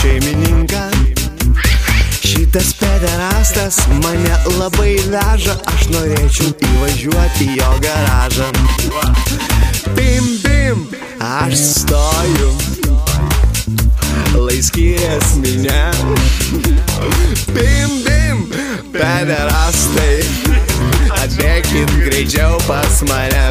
šeimininką. Šitas pederastas mane labai veža, aš norėčiau įvažiuoti į jo garažą. Bim bim, aš stoju, lai skirias minia. Bim bim, pederastai, atbėkit greičiau pas mane.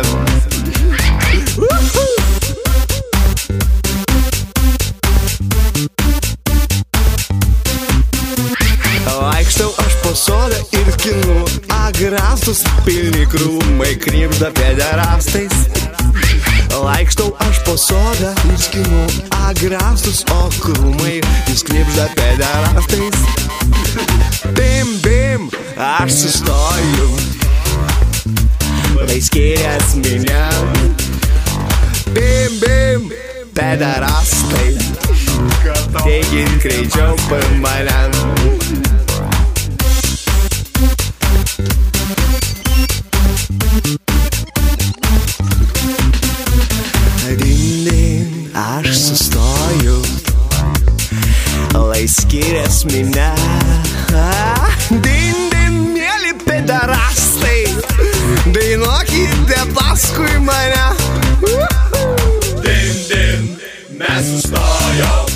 Vaikštau aš po sodą ir skinu agrastus, pilni krūmai krybžda pederastais. Vaikštau aš po sodą ir skinu agrastus, o krūmai vis krybžda pederastais. Bim bim, aš sustoju, lai skirias minia. Bim bim, pederastai, teikit greičiau per mane. Din, aš sustoju, lai skirias minia. Din, din, mėly pederastai, dainuokite paskui mane. Din, din, mes sustojom.